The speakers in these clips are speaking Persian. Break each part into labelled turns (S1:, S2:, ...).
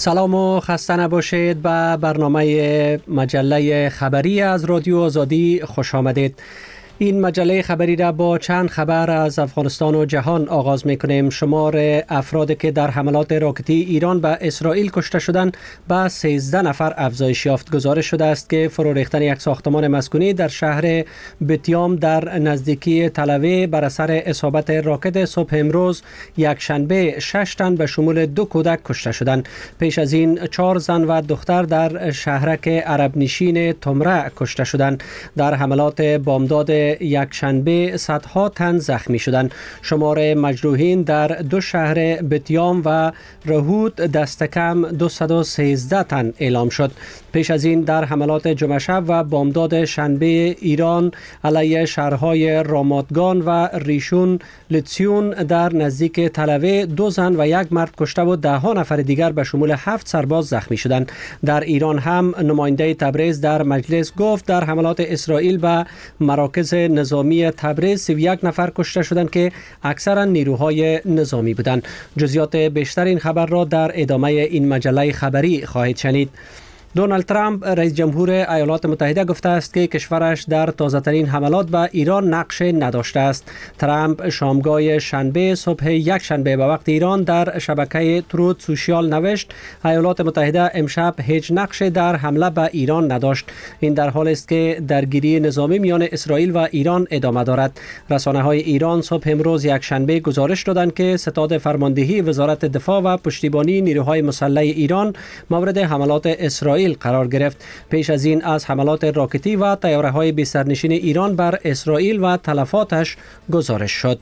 S1: سلام و خسته نباشید. به برنامه مجله خبری از رادیو آزادی خوش آمدید. این مجله خبری را با چند خبر از افغانستان و جهان آغاز می کنیم. شمار افرادی که در حملات راکتی ایران به اسرائیل کشته شدند به 13 نفر افزایش یافت. گزارش شده است که فرو ریختن یک ساختمان مسکونی در شهر بتیام در نزدیکی تل‌اویو بر اثر اصابت راکت صبح امروز یک شنبه 6 تن به شمول 2 کودک کشته شدند. پیش از این 4 زن و دختر در شهرک عرب نشین تمره کشته شدند. در حملات بامداد یک شنبه صدها تن زخمی شدند. شمار مجروحین در 2 شهر بتیام و رهود دست کم 213 تن اعلام شد. پیش از این در حملات جمعه شب و بامداد شنبه ایران علیه شهرهای رامادگان و ریشون لتسیون در نزدیک تل‌اویو 2 زن و 1 مرد کشته و 10 نفر دیگر به شمول 7 سرباز زخمی شدند. در ایران هم نماینده تبریز در مجلس گفت در حملات اسرائیل به مراکز نظامی تبریز 31 نفر کشته شدند که اکثرا نیروهای نظامی بودند. جزئیات بیشتر این خبر را در ادامه این مجله خبری خواهید شنید. دونالد ترامپ رئیس جمهور ایالات متحده گفته است که کشورش در تازه‌ترین حملات به ایران نقش نداشته است. ترامپ شامگاه شنبه صبح یک شنبه به وقت ایران در شبکه تروت سوشیال نوشت ایالات متحده امشب هیچ نقش در حمله به ایران نداشت. این در حالی است که درگیری نظامی میان اسرائیل و ایران ادامه دارد. رسانه‌های ایران صبح امروز یک شنبه گزارش دادند که ستاد فرماندهی وزارت دفاع و پشتیبانی نیروهای مسلح ایران مورد حملات اسرائیل قرار گرفت. پیش از این از حملات راکتی و طیاره‌های بی سرنشین ایران بر اسرائیل و تلفاتش گزارش شد.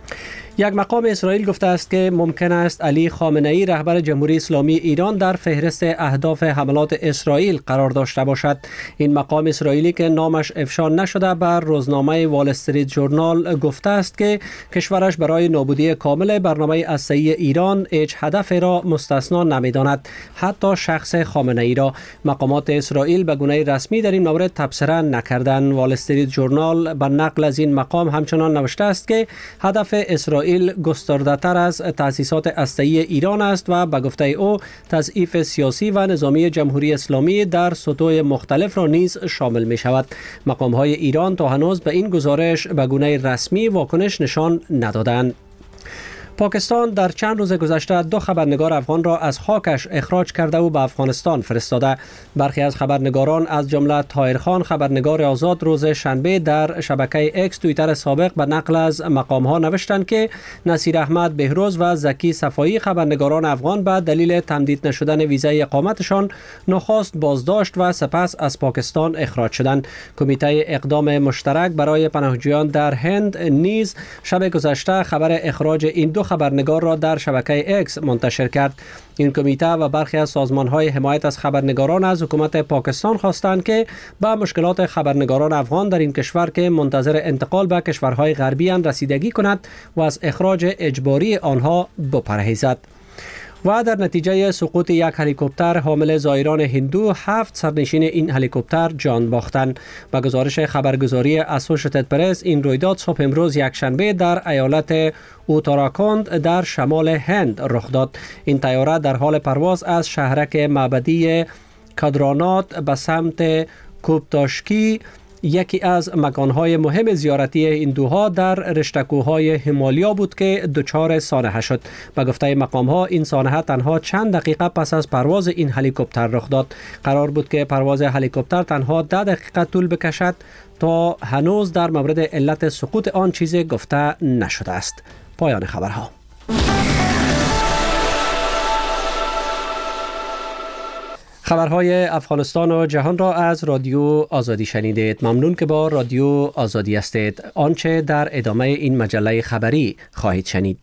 S1: یک مقام اسرائیل گفته است که ممکن است علی خامنه‌ای رهبر جمهوری اسلامی ایران در فهرست اهداف حملات اسرائیل قرار داشته باشد. این مقام اسرائیلی که نامش افشا نشده بر روزنامه وال استریت ژورنال گفته است که کشورش برای نابودی کامل برنامه هسته‌ای ایران هیچ هدفی را مستثنا نمی‌داند، حتی شخص خامنه‌ای را. مقامات اسرائیل به گونه رسمی در این مورد تبصره نکردند. وال استریت ژورنال به نقل از این مقام همچنان نوشته است که هدف اسرائیل گسترده‌تر از تأسیسات هسته‌ای ایران است و به گفته او تضعیف سیاسی و نظامی جمهوری اسلامی در سطوح مختلف را نیز شامل می شود. مقام‌های ایران تا هنوز به این گزارش به گونه رسمی واکنش نشان ندادند. پاکستان در چند روز گذشته 2 خبرنگار افغان را از خاکش اخراج کرده و به افغانستان فرستاده. برخی از خبرنگاران از جمله طاهر خان خبرنگار آزاد روز شنبه در شبکه اکس توییتر سابق به نقل از مقام‌ها نوشتند که نصیر احمد بهروز و زکی صفایی خبرنگاران افغان به دلیل تمدید نشدن ویزای اقامتشان نخست بازداشت و سپس از پاکستان اخراج شدند. کمیته اقدام مشترک برای پناهجویان در هند نیز شب گذشته خبر اخراج این 2 خبرنگار را در شبکه اکس منتشر کرد. این کمیته و برخی از سازمان‌های حمایت از خبرنگاران از حکومت پاکستان خواستند که به مشکلات خبرنگاران افغان در این کشور که منتظر انتقال به کشورهای غربی اند رسیدگی کند و از اخراج اجباری آنها بپرهیزد. و در نتیجه سقوط یک هلیکوپتر حامل زائران هندو 7 سرنشین این هلیکوپتر جان باختند. به گزارش خبرگزاری اسوشییتد پرس این رویداد صبح امروز یک شنبه در ایالت اوتاراکند در شمال هند رخ داد. این طیاره در حال پرواز از شهرک معبدی کادرانات به سمت کوبتاشکی، یکی از مکانهای مهم زیارتی هندوها در رشته‌کوه‌های همالیا بود که دچار سانحه شد. به گفته مقام‌ها این سانحه تنها چند دقیقه پس از پرواز این هلیکوپتر رخ داد. قرار بود که پرواز هلیکوپتر تنها 10 دقیقه طول بکشد. تا هنوز در مورد علت سقوط آن چیزی گفته نشده است. پایان خبرها. خبرهای افغانستان و جهان را از رادیو آزادی شنیدید. ممنون که با رادیو آزادی هستید. آنچه در ادامه این مجله خبری خواهید شنید.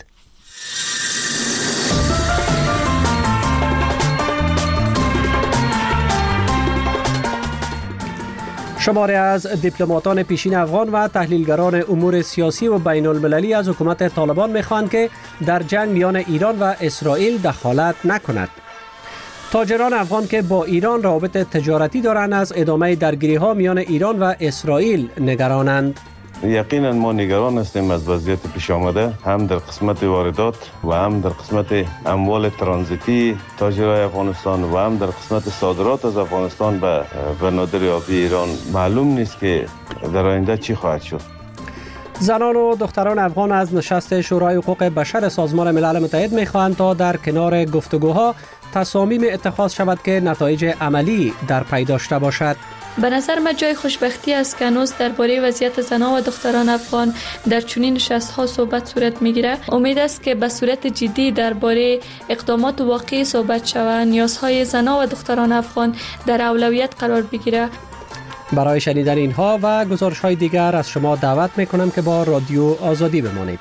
S1: شماری از دیپلماتان پیشین افغان و تحلیلگران امور سیاسی و بین المللی از حکومت طالبان می‌خواهند که در جنگ میان ایران و اسرائیل دخالت نکند. تاجران افغان که با ایران روابط تجارتی دارند از ادامه درگیری‌ها میان ایران و اسرائیل نگرانند.
S2: یقینا ما نگران هستیم از وضعیت پیش آمده، هم در قسمت واردات و هم در قسمت اموال ترانزیتی تاجرای افغانستان و هم در قسمت صادرات از افغانستان به بنادر آبی ایران. معلوم نیست که در آینده چی خواهد شد.
S1: زنان و دختران افغان از نشست شورای حقوق بشر سازمان ملل متحد می‌خواهند تا در کنار گفتگوها تصامیم اتخاذ شود که نتایج عملی در پی داشته باشد.
S3: به نظر من جای خوشبختی است که هنوز درباره وضعیت زنان و دختران افغان در چنین نشست‌ها صحبت صورت می‌گیرد. امید است که به صورت جدی درباره اقدامات واقعی صحبت شود، نیازهای زنان و دختران افغان در اولویت قرار بگیرد.
S1: برای شنیدن اینها و گزارش‌های دیگر از شما دعوت می‌کنم که با رادیو آزادی بمانید.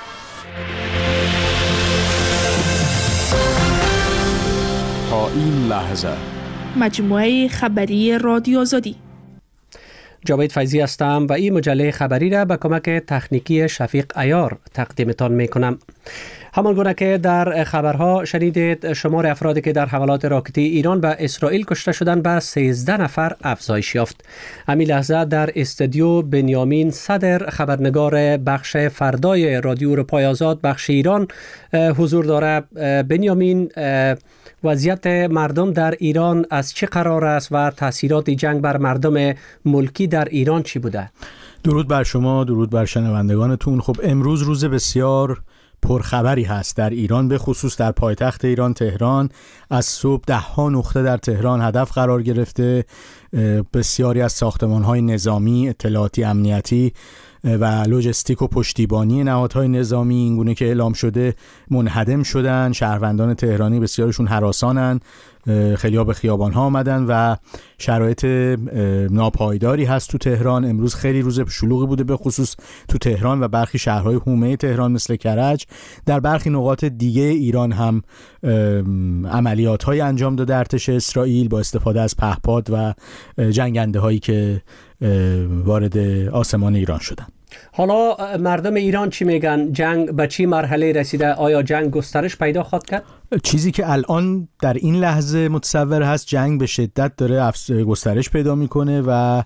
S4: تا این لحظه
S5: مجموعه خبری رادیو آزادی.
S1: جاوید فیضی هستم و این مجله خبری را به کمک تکنیکی شفیق عیار تقدیمتان میکنم. همان گونه که در خبرها شنیدید، شمار افرادی که در حملات راکتی ایران به اسرائیل کشته شدند به 13 نفر افزایش یافت. همین لحظه در استودیو بنیامین صدر، خبرنگار بخش فردای رادیو اروپای آزاد بخش ایران حضور داره. بنیامین، وضعیت مردم در ایران از چه قرار است و تاثیرات جنگ بر مردم ملکی در ایران چی بوده؟
S6: درود بر شما، درود بر شنوندگانتون. خب امروز روز بسیار پرخبری هست در ایران، به خصوص در پایتخت ایران تهران. از صبح 10 نقطه در تهران هدف قرار گرفته. بسیاری از ساختمان‌های نظامی، اطلاعاتی، امنیتی و لوجستیک و پشتیبانی نهادهای نظامی اینگونه که اعلام شده منهدم شدن. شهروندان تهرانی بسیارشون هراسانن، خیلی‌ها به خیابان‌ها آمدن و شرایط ناپایداری هست تو تهران. امروز خیلی روز شلوغی بوده، به خصوص تو تهران و برخی شهرهای حومه تهران مثل کرج. در برخی نقاط دیگه ایران هم عملیات‌های انجام داده ارتش اسرائیل با استفاده از پهپاد و جنگنده‌هایی که وارد آسمان ایران شدن.
S1: حالا مردم ایران چی میگن؟ جنگ به چی مرحله رسیده؟ آیا جنگ گسترش پیدا خواهد کرد؟
S6: چیزی که الان در این لحظه متصور هست، جنگ به شدت داره گسترش پیدا میکنه و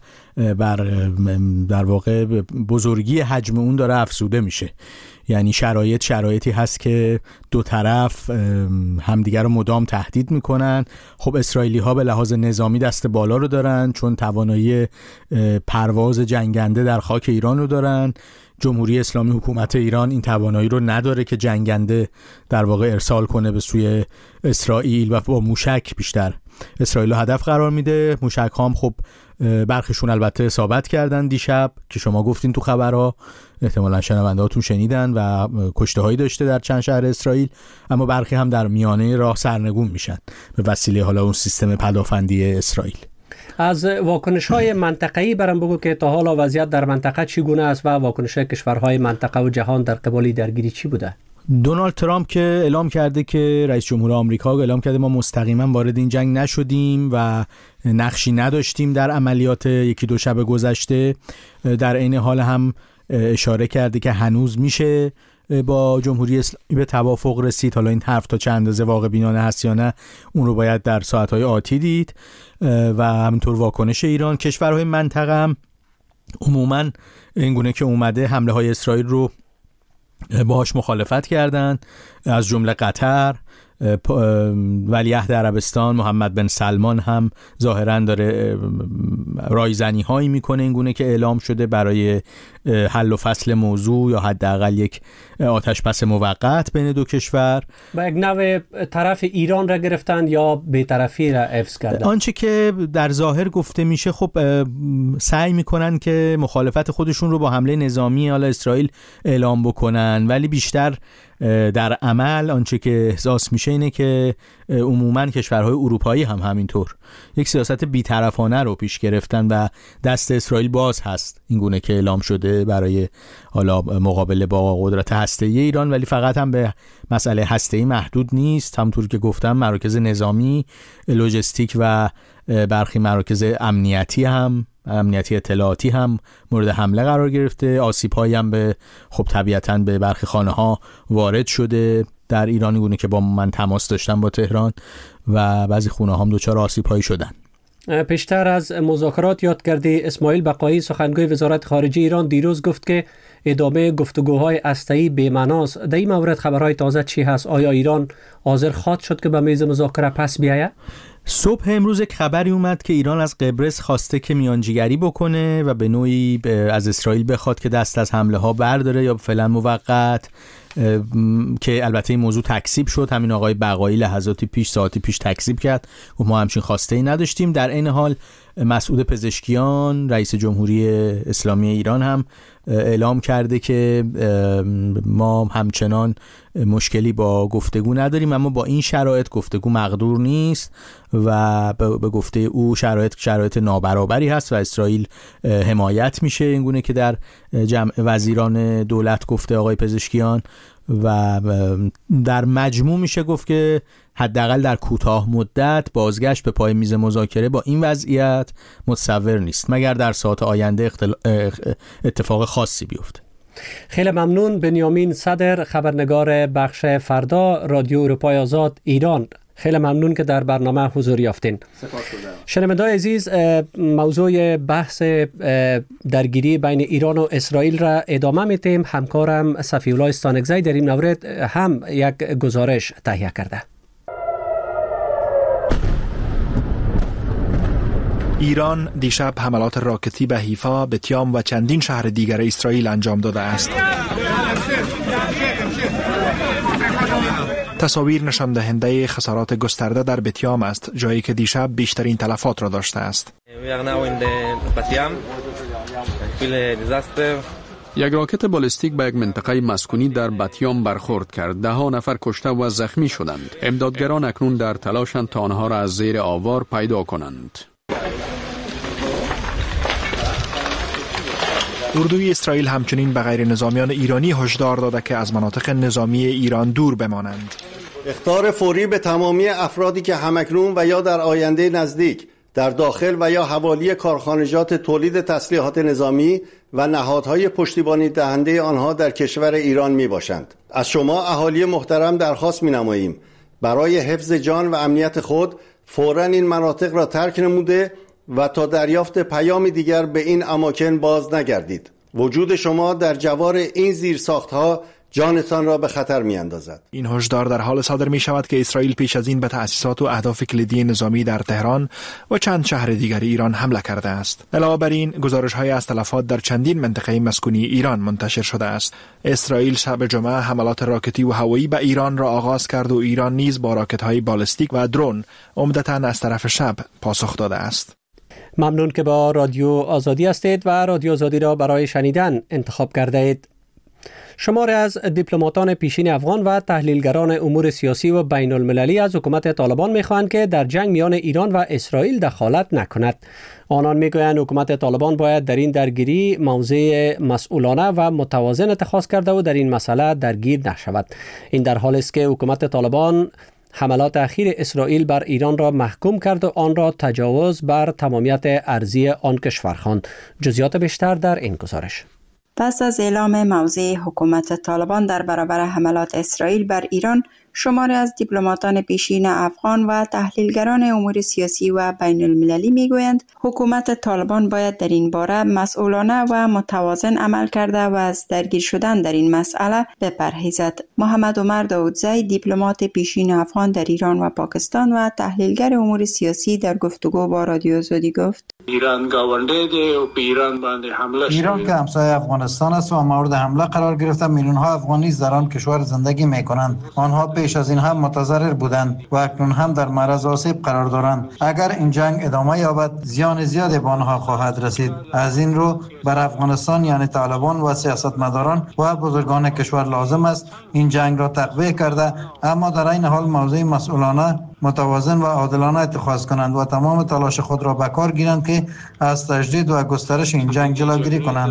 S6: در واقع بزرگی حجم اون داره افزوده میشه. یعنی شرایطی هست که دو طرف همدیگر رو مدام تهدید میکنن. خب اسرائیلی ها به لحاظ نظامی دست بالا رو دارن، چون توانایی پرواز جنگنده در خاک ایران رو دارن. جمهوری اسلامی، حکومت ایران این توانایی رو نداره که جنگنده در واقع ارسال کنه به سوی اسرائیل و با موشک بیشتر اسرائیل رو هدف قرار میده. موشک هم خب برخیشون البته اصابت کردن دیشب که شما گفتین تو خبرها، احتمالاً شنوندهاتون شنیدن و کشته هایی داشته در چند شهر اسرائیل، اما برخی هم در میانه راه سرنگون میشن به وسیله حالا اون سیستم پدافندی اسرائیل.
S1: از واکنش‌های منطقه‌ای برام بگو که تا حالا وضعیت در منطقه چگونه است و واکنش کشورهای منطقه و جهان در قبال درگیری چی بوده؟
S6: دونالد ترامپ که اعلام کرده که رئیس جمهور آمریکا اعلام کرده ما مستقیما وارد این جنگ نشدیم و نقشی نداشتیم در عملیات یکی دو شب گذشته. در عین حال هم اشاره کرده که هنوز میشه با جمهوری اسلامی به توافق رسید. حالا این حرف تا چند اندازه واقع بینانه هست یا نه، اون رو باید در ساعت‌های آتی دید. و همینطور واکنش ایران. کشورهای منطقه هم عموماً اینگونه که اومده حمله های اسرائیل رو باهاش مخالفت کردن، از جمله قطر. ولیعهد عربستان محمد بن سلمان هم ظاهراً داره رایزنی هایی میکنه اینگونه که اعلام شده برای حل و فصل موضوع یا حداقل یک آتش بس موقت بین دو کشور.
S1: با یک نوع طرف ایران را گرفتن یا بی‌طرفی را حفظ کردن؟ آنچه
S6: که در ظاهر گفته میشه خب سعی میکنن که مخالفت خودشون رو با حمله نظامی حالا اسرائیل اعلام بکنن، ولی بیشتر در عمل آنچه که احساس میشه اینه که عموماً کشورهای اروپایی هم همینطور یک سیاست بی‌طرفانه رو پیش گرفتن و دست اسرائیل باز هست اینگونه که اعلام شده برای حالا مقابله با قدرت هسته‌ای ایران. ولی فقط هم به مسئله هسته‌ای محدود نیست، همونطور که گفتم مراکز نظامی، لوجستیک و برخی مراکز امنیتی اطلاعاتی هم مورد حمله قرار گرفته. آسیب‌هایی هم به خب طبیعتاً به برخی خانه‌ها وارد شده در ایرانی گونه که با من تماس داشتم با تهران و بعضی خونه‌ها هم دچار آسیب‌هایی شدن.
S1: پیشتر از مذاکرات یادگردی اسماعیل بقایی سخنگوی وزارت خارجه ایران دیروز گفت که ادامه گفتگوهای هسته‌ای بی‌معناست. در این مورد خبرهای تازه چی هست؟ آیا ایران حاضر خواهد شد که به میز مذاکره پس بیاید؟
S6: صبح امروز خبری اومد که ایران از قبرس خواسته که میانجیگری بکنه و به نوعی از اسرائیل بخواد که دست از حمله ها برداره یا فعلا موقت، که البته این موضوع تکذیب شد. همین آقای بقایی لحظاتی پیش، ساعتی پیش تکذیب کرد و ما همچین خواسته ای نداشتیم. در این حال مسعود پزشکیان رئیس جمهوری اسلامی ایران هم اعلام کرده که ما همچنان مشکلی با گفتگو نداریم، اما با این شرایط گفتگو مقدور نیست و به گفته او شرایط نابرابری هست و اسرائیل حمایت میشه، اینگونه که در جمع وزیران دولت گفته آقای پزشکیان. و در مجموع میشه گفت که حداقل در کوتاه مدت بازگشت به پای میز مذاکره با این وضعیت متصور نیست، مگر در ساعات آینده اتفاق خاصی بیفته.
S1: خیلی ممنون. بنیامین صدر، خبرنگار بخش فردا رادیو اروپای آزاد ایران، خیلی ممنون که در برنامه حضور یافتین. شنوندگان عزیز، موضوع بحث درگیری بین ایران و اسرائیل را ادامه میتیم. همکارم صفی‌الله استانکزی در این مورد هم یک گزارش تهیه کرده.
S7: ایران دیشب حملات راکتی به حیفا، بتیام و چندین شهر دیگر اسرائیل انجام داده است. تصاویر نشان دهنده خسارات گسترده در بتیام است، جایی که دیشب بیشترین تلفات را داشته است.
S4: یک راکت بالستیک به یک منطقه مسکونی در بتیام برخورد کرد. 10 نفر کشته و زخمی شدند. امدادگران اکنون در تلاشند تا آنها را از زیر آوار پیدا کنند.
S7: اردوی اسرائیل همچنین به غیر نظامیان ایرانی هشدار داده که از مناطق نظامی ایران دور بمانند.
S8: اخطار فوری به تمامی افرادی که همکنون و یا در آینده نزدیک در داخل و یا حوالی کارخانجات تولید تسلیحات نظامی و نهادهای پشتیبانی دهنده آنها در کشور ایران می باشند. از شما اهالی محترم درخواست می نماییم برای حفظ جان و امنیت خود فوراً این مناطق را ترک نموده و تا دریافت پیام دیگر به این اماکن باز نگردید. وجود شما در جوار این زیرساختها جانتان را به خطر می اندازد.
S7: این هشدار در حال صادر می شود که اسرائیل پیش از این به تأسیسات و اهداف کلیدی نظامی در تهران و چند شهر دیگر ایران حمله کرده است. علاوه بر این گزارش های از تلفات در چندین منطقه مسکونی ایران منتشر شده است. اسرائیل شب جمعه حملات راکتی و هوایی به ایران را آغاز کرد و ایران نیز با راکت های بالستیک و درون عمدتاً از طرف شب پاسخ داده است.
S1: ممنون که با رادیو آزادی هستید و رادیو آزادی را برای شنیدن انتخاب کرده اید. شماری از دیپلماتان پیشین افغان و تحلیلگران امور سیاسی و بین المللی از حکومت طالبان می‌خواهند که در جنگ میان ایران و اسرائیل دخالت نکند. آنان میگویند حکومت طالبان باید در این درگیری موضع مسئولانه و متوازن اتخاذ کرده و در این مسئله درگیر نشود. این در حالی است که حکومت طالبان حملات اخیر اسرائیل بر ایران را محکوم کرد و آن را تجاوز بر تمامیت ارضی آن کشور خواند. جزئیات بیشتر در این گزارش.
S9: پس از اعلام موضع حکومت طالبان در برابر حملات اسرائیل بر ایران، شماری از دیپلماتان پیشین افغان و تحلیلگران امور سیاسی و بین المللی میگویند حکومت طالبان باید در این باره مسئولانه و متوازن عمل کرده و از درگیر شدن در این مسئله بپرهیزد. محمد عمر داودزی، دیپلمات پیشین افغان در ایران و پاکستان و تحلیلگر امور سیاسی، در گفتگو با رادیو آزادی گفت:
S10: ایران گاونده ده و به ایران باندې حمله شده.
S11: ایران که همسایه افغانستان است و مورد حمله قرار گرفته، میلیون ها افغانی در آن کشور زندگی میکنند. آنها پیش از این هم متضرر بودند و اکنون هم در معرض آسیب قرار دارند. اگر این جنگ ادامه یابد، زیان زیادی به آنها خواهد رسید. از این رو بر افغانستان یعنی طالبان و سیاستمداران و بزرگان کشور لازم است این جنگ را تقویه کرده، اما در این حال موضع مسئولانه، متوازن و عادلانه اتخاذ کنند و تمام تلاش خود را به کار گیرند که از تجدید و گسترش این جنگ جلوگیری کنند.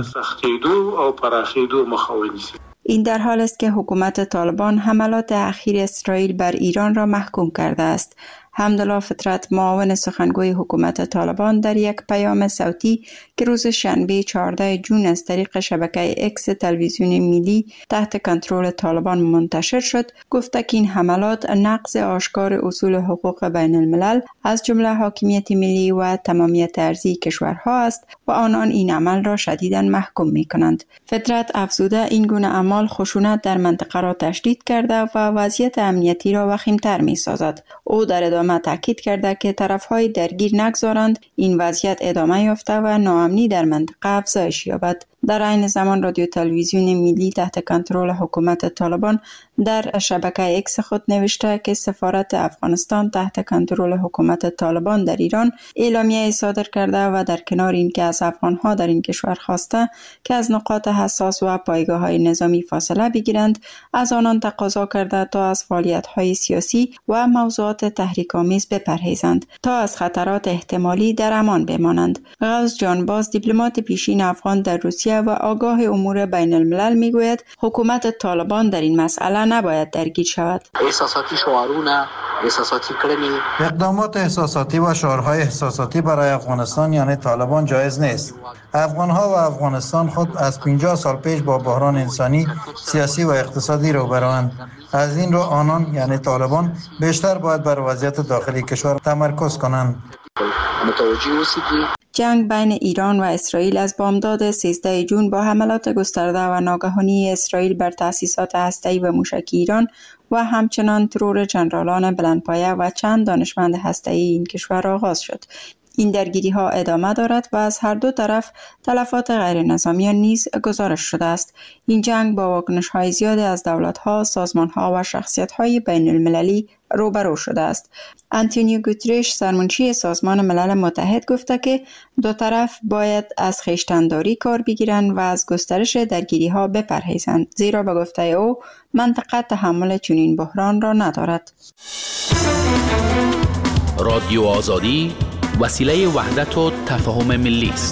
S9: این در حال است که حکومت طالبان حملات اخیر اسرائیل بر ایران را محکوم کرده است. حمدالله فطرت، معاون سخنگوی حکومت طالبان، در یک پیام صوتی که روز شنبه 14 جون از طریق شبکه اکس تلویزیون ملی تحت کنترل طالبان منتشر شد، گفت که این حملات نقض آشکار اصول حقوق بین الملل از جمله حاکمیت ملی و تمامیت ارضی کشورها است و آنان این عمل را شدیداً محکوم می‌کنند. فطرت افزوده این گونه اعمال خشونت در منطقه را تشدید کرده و وضعیت امنیتی را وخیم‌تر می‌سازد. او در ادامه تاکید کرده که طرف‌های درگیر نگذارند این وضعیت ادامه یافته و ناامنی در منطقه افزایش یابد. در عین زمان رادیو تلویزیون ملی تحت کنترل حکومت طالبان در شبکه اکس خود نوشته که سفارت افغانستان تحت کنترل حکومت طالبان در ایران اعلامیه صادر کرده و در کنار اینکه از افغانها در این کشور خواسته که از نقاط حساس و پایگاه‌های نظامی فاصله بگیرند، از آنان تقاضا کرده تا از فعالیت‌های سیاسی و موضوعات تحریک‌آمیز بپرهیزند تا از خطرات احتمالی در امان بمانند. غوث جانباز، دیپلمات پیشین افغان در روسیه و آگاه امور بین الملل میگوید حکومت طالبان در این مسئله نباید درگیر شود.
S12: احساساتی شعارونه، احساساتی کړنې،
S11: اقدامات احساساتی و شعارهای احساساتی برای افغانستان یعنی طالبان جایز نیست. افغانها و افغانستان خود از 50 سال پیش با بحران انسانی، سیاسی و اقتصادی روبروند. از این رو آنان یعنی طالبان بیشتر باید بر وضعیت داخلی کشور تمرکز کنند.
S9: جنگ بین ایران و اسرائیل از بامداد 13 جون با حملات گسترده و ناگهانی اسرائیل بر تأسیسات هسته‌ای و موشکی ایران و همچنان ترور جنرالان بلندپایه و چند دانشمند هسته‌ای این کشور آغاز شد. این درگیری ها ادامه دارد و از هر دو طرف تلفات غیر نظامیان نیز گزارش شده است. این جنگ با واکنش های زیادی از دولت ها، سازمان ها و شخصیت های بین المللی روبرو شده است. آنتونیو گوترش، سرمنشی سازمان ملل متحد، گفته که دو طرف باید از خویشتن‌داری کار بگیرند و از گسترش درگیری ها بپرهیزند، زیرا به گفته او منطقه تحمل چنین بحران را ندارد.
S13: رادیو آزادی وسیله وحدت و تفاهم ملی است.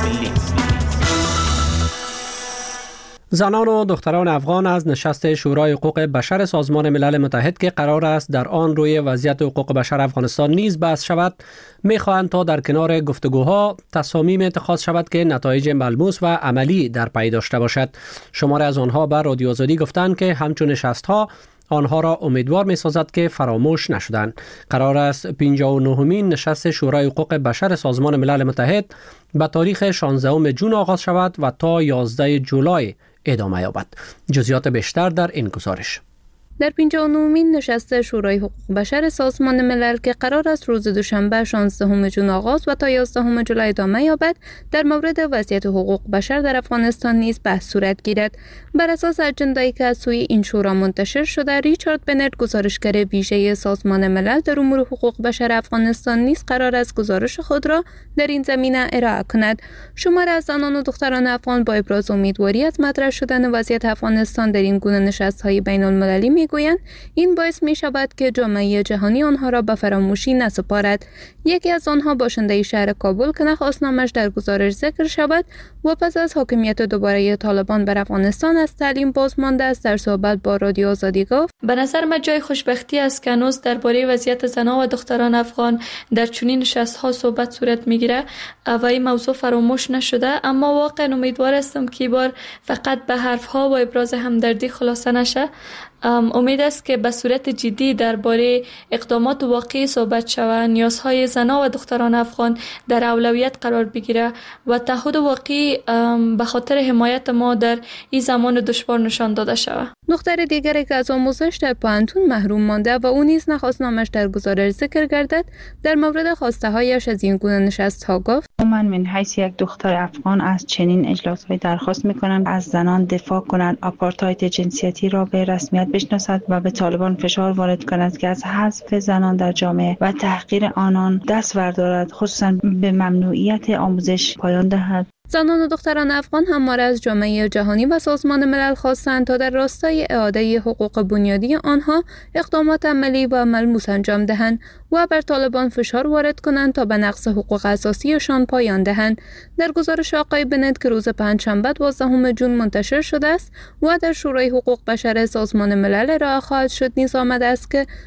S1: زنان و دختران افغان از نشست شورای حقوق بشر سازمان ملل متحد که قرار است در آن روی وضعیت حقوق بشر افغانستان نیز بحث شود، می‌خواهند تا در کنار گفتگوها تصامیم اتخاذ شود که نتایج ملموس و عملی در پی داشته باشد. شماری از آنها به رادیو آزادی گفتند که همچون نشست‌ها آنها را امیدوار می‌سازد که فراموش نشدند. قرار است 59مین نشست شورای حقوق بشر سازمان ملل متحد به تاریخ 16 جون آغاز شود و تا 11 جولای ادامه یابد. جزئیات بیشتر در این گزارش.
S14: در 59مین نشست شورای حقوق بشر سازمان ملل که قرار است روز دوشنبه 16 جون آغاز و تا 11 جولای ادامه یابد، در مورد وضعیت حقوق بشر در افغانستان نیز بحث صورت گیرد. بر اساس اجندایی که از سوی این شورا منتشر شده، ریچارد بنت، گزارشگر ویژه سازمان ملل در امور حقوق بشر افغانستان نیز قرار است گزارش خود را در این زمینه ارائه کند. شماری از زنان و دختران افغان با ابراز امیدواری از مطرح شدن وضعیت افغانستان در این گونه نشست‌های بین‌المللی میگویند این باعث می شود که جامعه جهانی آنها را به فراموشی نسپارد. یکی از آنها باشنده شهر کابل که نخواست نامش در گزارش ذکر شود و پس از حاکمیت دوباره طالبان بر افغانستان از تعلیم باز مانده است، در صحبت با رادیو آزادی گفت:
S3: به نظر من جای خوشبختی است که هنوز درباره وضعیت زنان و دختران افغان در چنین نشست‌ها صحبت صورت میگیره و این موضوع فراموش نشده، اما واقعا امیدوار هستم که بار فقط به حرف‌ها و ابراز همدردی خلاصه نشه. امید است که به صورت جدی درباره اقدامات واقعی صحبت شود، نیازهای زنان و دختران افغان در اولویت قرار بگیره و تعهد واقعی به خاطر حمایت ما در این زمان دشوار نشان داده شود.
S14: دختر دیگری که از آموزش در پانتون محروم مانده و او نیز نخواست نامش در گزارش ذکر گردد، در مورد خواسته هایش از این گونه نشست‌ها گفت:
S15: من من حیث یک دختر افغان از چنین اجلاس‌های درخواست می‌کنم از زنان دفاع کنند، آپارتاید جنسیتی را به رسمیت بشناسد و به طالبان فشار وارد کند که از حذف زنان در جامعه و تحقیر آنان دست بردارد، خصوصا به ممنوعیت آموزش پایان دهد.
S14: زنان و دختران افغان همواره از جامعه جهانی و سازمان ملل خواستند تا در راستای اعاده حقوق بنیادی آنها اقدامات عملی و ملموس انجام دهند و بر طالبان فشار وارد کنند تا به نقض حقوق اساسیشان پایان دهند. در گزارش آقای بنت که روز پنجشنبه 12 جون منتشر شده است و در شورای حقوق بشر سازمان ملل ارائه خواهد شد، نیز آمده است که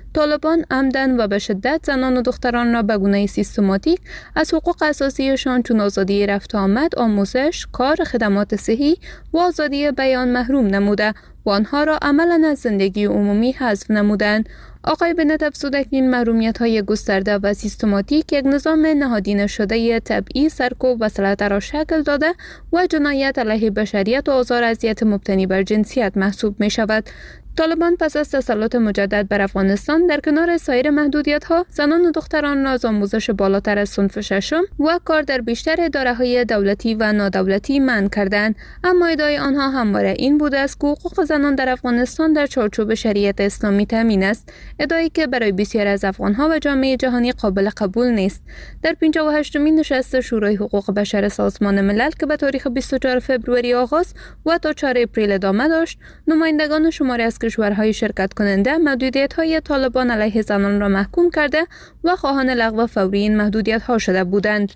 S14: طالبان عمدن و به شدت زنان و دختران را به گونه سیستماتیک از حقوق اساسیشان چون آزادی رفت و آمد، آموزش، کار، خدمات صحی و آزادی بیان محروم نموده و آنها را عملاً از زندگی عمومی حذف نمودند. آقای بنت افزود که این محرومیت‌های گسترده و سیستماتیک یک نظام نهادینه شده طبعی سرکوب و سلطه را شکل داده و جنایت علیه بشریت و آزار اذیت مبتنی بر جنسیت محسوب می شود. طالبان پس از تسلط مجدد بر افغانستان در کنار سایر محدودیت‌ها زنان و دختران را از آموزش بالاتر از صنف ششم و کار در بیشتر اداره‌های دولتی و نادولتی منع کردند، اما ادعای آنها همواره این بوده است که حقوق زنان در افغانستان در چارچوب شریعت اسلامی تامین است، ادعایی که برای بسیاری از افغان‌ها و جامعه جهانی قابل قبول نیست. در 58مین نشست شورای حقوق بشر سازمان ملل که به تاریخ 24 فوریه آغاز و تا 4 اپریل ادامه داشت، نمایندگان شماری از کشورهای شرکت کننده محدودیت‌های طالبان علیه زنان را محکوم کرده و خواهان لغو فوری این محدودیت‌ها شده بودند.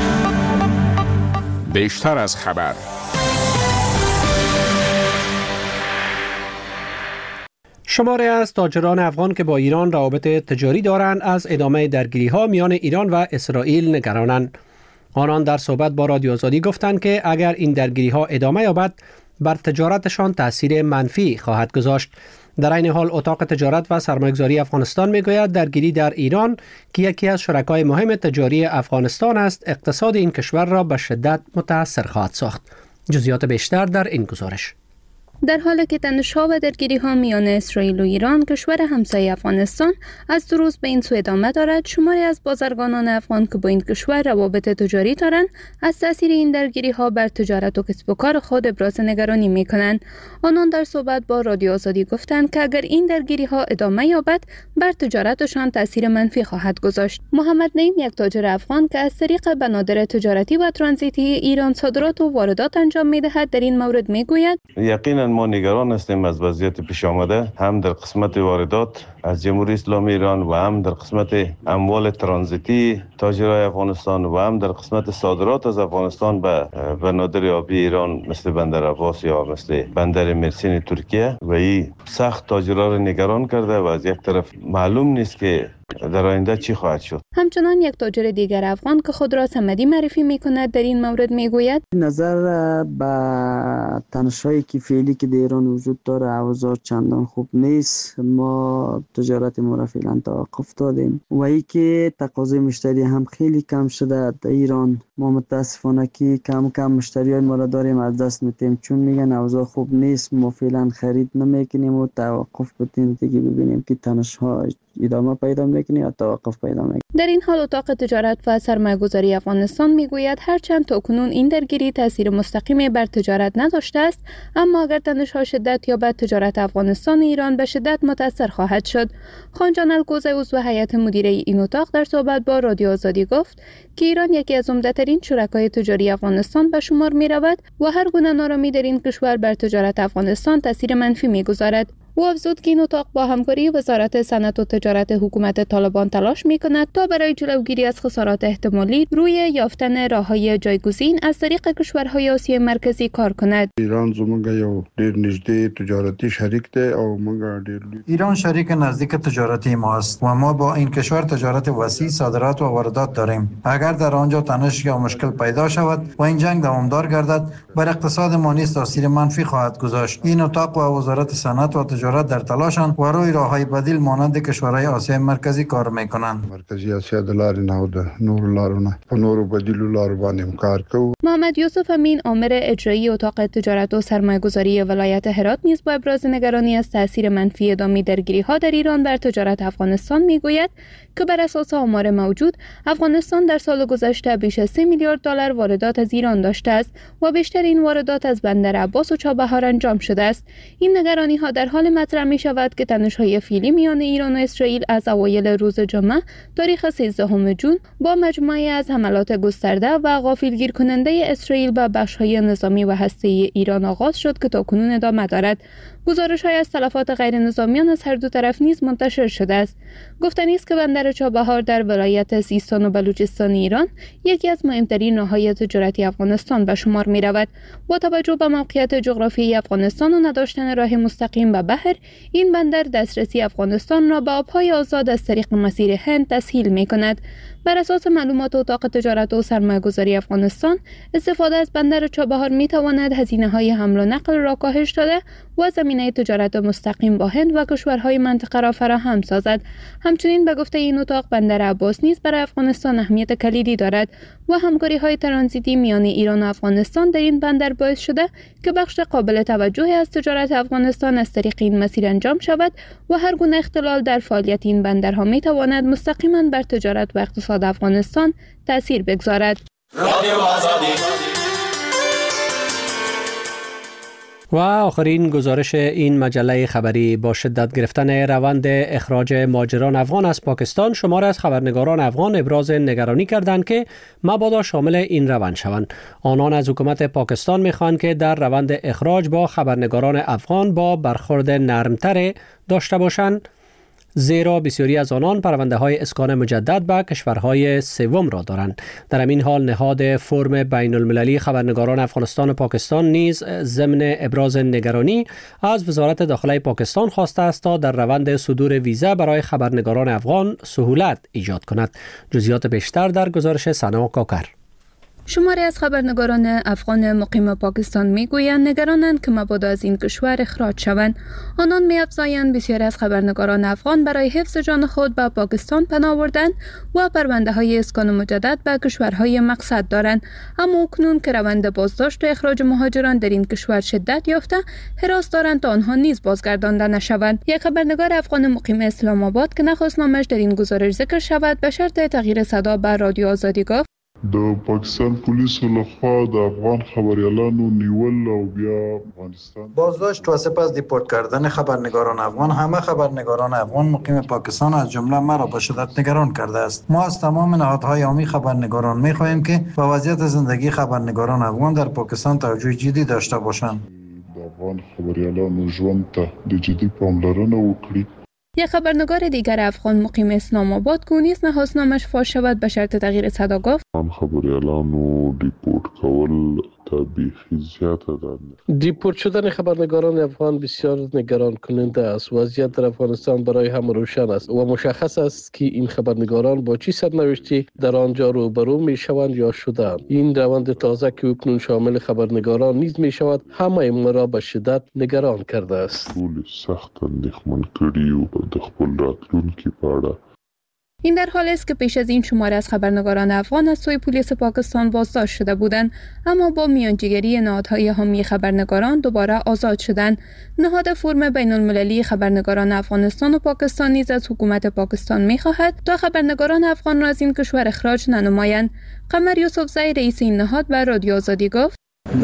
S16: بیشتر از خبر.
S1: شماری از تاجران افغان که با ایران روابط تجاری دارند از ادامه درگیری‌ها میان ایران و اسرائیل نگرانند. آنان در صحبت با رادیو آزادی گفتند که اگر این درگیری‌ها ادامه یابد بر تجارتشان تأثیر منفی خواهد گذاشت. در این حال اتاق تجارت و سرمایه‌گذاری افغانستان میگوید درگیری در ایران که یکی از شرکای مهم تجاری افغانستان است، اقتصاد این کشور را به شدت متاثر خواهد ساخت. جزئیات بیشتر در این گزارش.
S14: در حالی که تنش‌ها و درگیری‌ها میان اسرائیل و ایران کشور همسایه افغانستان از دو روز به این سو ادامه دارد، شماری از بازرگانان افغان که با این کشور روابط تجاری دارند از تاثیر این درگیری‌ها بر تجارت و کسب و کار خود ابراز نگرانی می‌کنند. آنان در صحبت با رادیو آزادی گفتند که اگر این درگیری‌ها ادامه یابد بر تجارتشان تاثیر منفی خواهد گذاشت. محمد نعیم، یک تاجر افغان که از طریق بنادر تجارتی و ترانزیتی ایران صادرات و واردات انجام می‌دهد، در این مورد می‌گوید:
S2: یقینا ما نگران هستیم از وضعیت پیش آمده، هم در قسمت واردات از جمهوری اسلامی ایران و هم در قسمت اموال ترانزیتی تاجرای افغانستان و هم در قسمت صادرات از افغانستان به بنادر آبی ایران مثل بندر عباس یا مثل بندر مرسین ترکیه و این سخت تاجرها را نگران کرده و از یک طرف معلوم نیست که در آینده چی خواهد شد.
S14: همچنان یک تاجر دیگر افغان که خود را صمدی معرفی می‌کند در این مورد میگوید:
S17: نظر به تنش‌هایی که فعلی که در ایران وجود داره اوضاع چندان خوب نیست. ما تجارت ما را فعلا توقف دادیم و ای که تقاضای مشتری هم خیلی کم شده در ایران. ما متاسفانه که کم مشتریای ما را داریم از دست میدیم، چون میگن اوضاع خوب نیست. ما فعلا خرید نمیکنیم و توقف بدیم دیگه ببینیم که تنش‌ها ادامه پیدا میکنه یا توقف پیدا میکنه.
S14: در این حال اتاق تجارت و سرمایه‌گذاری افغانستان میگوید هرچند تاکنون این درگیری تاثیر مستقیمی بر تجارت نداشته است، اما اگر تنش‌ها شدت یابد تجارت افغانستان و ایران به شدت متاثر خواهد شد. خانجان الگوزه عضو هیئت مدیره این اتاق در صحبت با رادیو آزادی گفت که ایران یکی از عمده‌ترین شرکای تجاری افغانستان به شمار می‌رود و هر گونه نارامی در این کشور بر تجارت افغانستان تاثیر منفی می‌گذارد. او افزود که این اتاق با همکاری وزارت صنعت و تجارت حکومت طالبان تلاش می‌کند تا برای جلوگیری از خسارات احتمالی روی یافتن راه‌های جایگزین از طریق کشورهای آسیای مرکزی کار کند.
S18: ایران زموږ یو ډېر نږدې تجارتي شریک دی او موږ ډېر
S11: ایران شریک نزدیک تجارتی ما است و ما با این کشور تجارت وسیع، صادرات و واردات داریم. اگر در آنجا تنش یا مشکل پیدا شود و این جنگ دوامدار گردد، بر اقتصاد ما نیز تاثیر منفی خواهد گذاشت. این اتاق و وزارت صنعت و تجارت در تلاشند و روی راه‌های بدیل مانند کشورهای آسیای مرکزی کار می‌کنند.
S18: مرکزی آسیا د لارې نه د نورو لارونه په نورو بدیلو لارو باندې کار کوي.
S14: محمد یوسف امین، آمر اجرایی اتاق تجارت و سرمایه‌گذاری ولایت هرات نیز با ابراز نگرانی از تاثیر منفی ادامه درگیری‌ها در ایران بر تجارت افغانستان میگوید که بر اساس آمار موجود افغانستان در سال گذشته بیش از 3 میلیارد دلار واردات از ایران داشته است و بیشتر این واردات از بندر عباس و چابهار انجام شده است. این نگرانی‌ها در حال مطرح می‌شود که تنش‌های فعلی میان ایران و اسرائیل از اوایل روز جمعه تاریخ 13 جون با مجموعه از حملات گسترده و غافلگیر کننده اسرائیل به بخش‌های نظامی و هسته‌ای ایران آغاز شد که تاکنون ادامه دارد. گزارش‌های از تلفات غیر نظامیان از هر دو طرف نیز منتشر شده است. گفتنی است که بندر چابهار در ولایت سیستان و بلوچستان ایران یکی از مهمترین راههای تجارتی افغانستان به شمار می‌رود. با توجه به موقعیت جغرافیایی افغانستان و نداشتن راه مستقیم به بحر، این بندر دسترسی افغانستان را به آب‌های آزاد از طریق مسیر هند تسهیل می‌کند. بر اساس معلومات اتاق تجارت و سرمایه‌گذاری افغانستان، استفاده از بندر چابهار می‌تواند هزینه‌های حمل و نقل را کاهش داده و زمینه تجارت مستقیم با هند و کشورهای منطقه را فراهم سازد. همچنین به گفته این اتاق، بندر عباس نیز برای افغانستان اهمیت کلیدی دارد و همکاری‌های ترانزیتی میان ایران و افغانستان در این بندر باعث شده که بخش قابل توجهی از تجارت افغانستان از طریق این مسیر انجام شود و هر گونه اختلال در فعالیت این بندرها می‌تواند مستقیما بر تجارت و اقتصاد افغانستان تأثیر بگذارد.
S1: و آخرین گزارش این مجله خبری: با شدت گرفتن روند اخراج مهاجران افغان از پاکستان، شماری از خبرنگاران افغان ابراز نگرانی کردند که مبادا شامل این روند شوند. آنان از حکومت پاکستان می‌خواهند که در روند اخراج با خبرنگاران افغان با برخورد نرمتر داشته باشند، زیرا بسیاری از آنان پرونده‌های اسکان مجدد به کشورهای سوم را دارند. در همین حال نهاد فرم بین المللی خبرنگاران افغانستان و پاکستان نیز ضمن ابراز نگرانی از وزارت داخله پاکستان خواسته است تا در روند صدور ویزا برای خبرنگاران افغان سهولت ایجاد کند. جزئیات بیشتر در گزارش سنا کاکر.
S14: شماری از خبرنگاران افغان مقیم پاکستان میگویند نگرانند که مبادا از این کشور اخراج شوند. آنان می‌افزایند بسیاری از خبرنگاران افغان برای حفظ جان خود به پاکستان پناه بردند و پرونده‌های اسکان مجدد به کشورهای مقصد دارند، اما اکنون که روند بازداشت و اخراج مهاجران در این کشور شدت یافته، حراس دارند تا آنها نیز بازگردانده نشوند. یک خبرنگار افغان مقیم اسلام آباد که نخواست نامش در این گزارش ذکر شود، به شرط تغییر صدا به رادیو آزادی گفت:
S18: د پاکستان پولیسو لخوا د افغان خبریالانو نیول او بیا افغانستان
S11: بازداشت و سپس دیپورت کردن خبرنگاران افغان همه خبرنگاران افغان مقیم پاکستان از جمله مرا به شدت نگران کرده است. ما از تمام نهادهای عامی خبرنگاران می‌خواهیم که به وضعیت زندگی خبرنگاران افغان در پاکستان توجه جدی داشته باشند.
S18: د افغان خبریالانو ژوند ته د جدي پاملرنه وکړي.
S14: یک خبرنگار دیگر افغان مقیم اسلام آباد که نیز نخواست نامش فاش شود به شرط تغییر صدا گفت:
S18: خبریالانو دیپورت کول بیخی زیاده دارند.
S16: دیپورت شدن خبرنگاران افغان بسیار نگران کننده است. وضعیت در افغانستان برای همه روشن است و مشخص است که این خبرنگاران با چه سرنوشتی در آنجا روبرو می شوند یا شدند. این روند تازه که اکنون شامل خبرنگاران نیز می شود، همه ما را به شدت نگران کرده است.
S18: سخت اندیښمن کړي او د خپل راتلونکي په اړه.
S14: این در حالی است که پیش از این شماره از خبرنگاران افغان از سوی پلیس پاکستان بازداشت شده بودند، اما با میانجیگری نهادهای حامی خبرنگاران دوباره آزاد شدند. نهاد فرم بین المللی خبرنگاران افغانستان و پاکستان نیز از حکومت پاکستان می‌خواهد تا خبرنگاران افغان را از این کشور اخراج ننمایند. قمر یوسفزی رئیس این نهاد به رادیو آزادی گفت: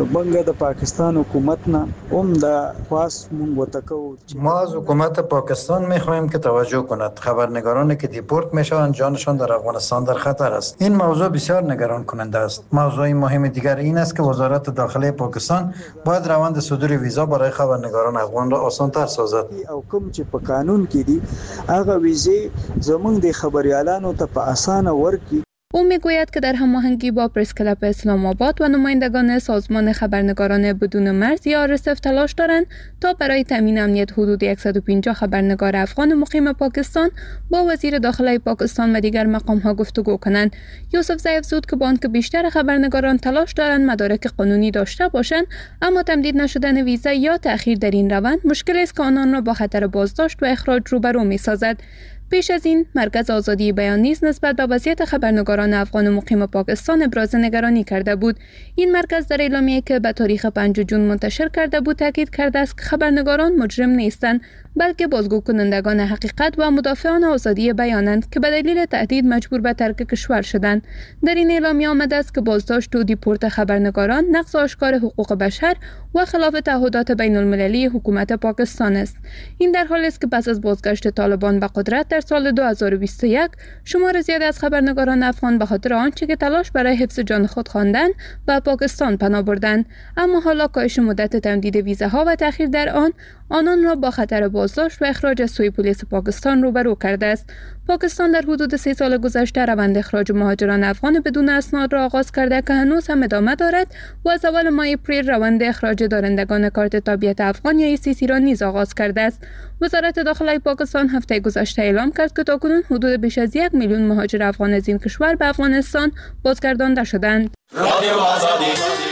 S17: د پاکستان حکومت نه هم د خاص مونږ وتکو.
S11: ما از حکومت پاکستان می‌خواهیم که توجه کند. خبرنگارانی که دیپورت میشوند جانشان در افغانستان در خطر است. این موضوع بسیار نگران کننده است. موضوع مهم دیگر این است که وزارت داخله پاکستان باید روند صدور ویزا برای خبرنگاران افغان را آسان‌تر سازد.
S17: او کوم چې په قانون کې دي هغه ویزه زمونږ د خبريالانو ته په اسانه ورکړي.
S14: او میگوید که در هماهنگی با پرس کلاب اسلام آباد و نمایندگان سازمان خبرنگاران بدون مرز یا RSF تلاش دارند تا برای تامین امنیت حدود 150 خبرنگار افغان مقیم پاکستان با وزیر داخله پاکستان و دیگر مقام‌ها گفتگو کنند. یوسفزی افزود که با آنکه بیشتر خبرنگاران تلاش دارند مدارک قانونی داشته باشند، اما تمدید نشدن ویزا یا تأخیر در این روند مشکل است که آنان را با خطر بازداشت و اخراج روبرو می‌سازد. پیش از این مرکز آزادی بیان نیز نسبت به وضعیت خبرنگاران افغان مقیم پاکستان ابراز نگرانی کرده بود. این مرکز در اعلامیه‌ای که به تاریخ 5 جون منتشر کرده بود تاکید کرده است که خبرنگاران مجرم نیستند، بلکه بازگو کنندگان حقیقت و مدافعان آزادی بیانند که به دلیل تهدید مجبور به ترک کشور شدند. در این اعلامیه آمده است که بازداشت و دیپورت خبرنگاران نقض آشکار حقوق بشر و خلاف تعهدات بین المللی حکومت پاکستان است. این در حالی است که پس از بازگشت طالبان به قدرت در سال 2021 شمار زیاد از خبرنگاران افغان به خاطر آنچه که تلاش برای حفظ جان خود خواندند به پاکستان پناه بردند، اما حالا کاهش مدت تمدید ویزاها و تأخیر در آن آنان را با خطر بازداشت و اخراج از سوی پلیس پاکستان روبرو کرده است. پاکستان در حدود 3 سال گذشته روند اخراج مهاجران افغان بدون اسناد را آغاز کرده که هنوز هم ادامه دارد و از اول ماه اپریل روند اخراج دارندگان کارت تابعیت افغان یا ECC را نیز آغاز کرده است. وزارت داخلی پاکستان هفته گذشته اعلام کرد که تاکنون حدود بیش از 1 میلیون مهاجر افغان از این کشور به افغانستان بازگردانده شدند.